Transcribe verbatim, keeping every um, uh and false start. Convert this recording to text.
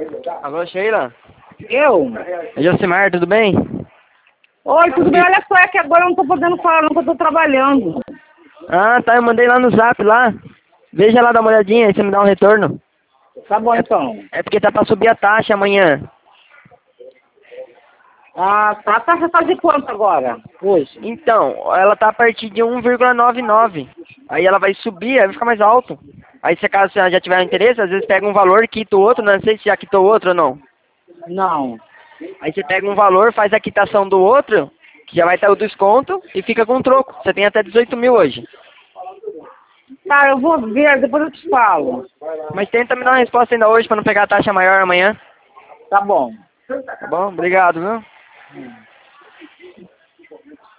Alô, Sheila? Eu? É Josimar, tudo bem? Oi, tudo bem? Olha só, é que agora eu não tô podendo falar não, que eu tô trabalhando. Ah, tá, eu mandei lá no zap lá. Veja lá, dá uma olhadinha, aí você me dá um retorno. Tá bom, É, então. é porque tá pra subir a taxa amanhã. Ah, tá. A taxa tá de quanto agora? Hoje? Então, ela tá a partir de um vírgula noventa e nove. Aí ela vai subir, aí vai ficar mais alto. Aí se caso você já tiver interesse, às vezes pega um valor, quita o outro, não sei se já quitou o outro ou não. Não. Aí você pega um valor, faz a quitação do outro, que já vai ter o desconto, e fica com o troco. Você tem até dezoito mil hoje. Tá, eu vou ver, depois eu te falo. Mas tenta me dar uma resposta ainda hoje pra não pegar a taxa maior amanhã. Tá bom. Tá bom? Obrigado, viu?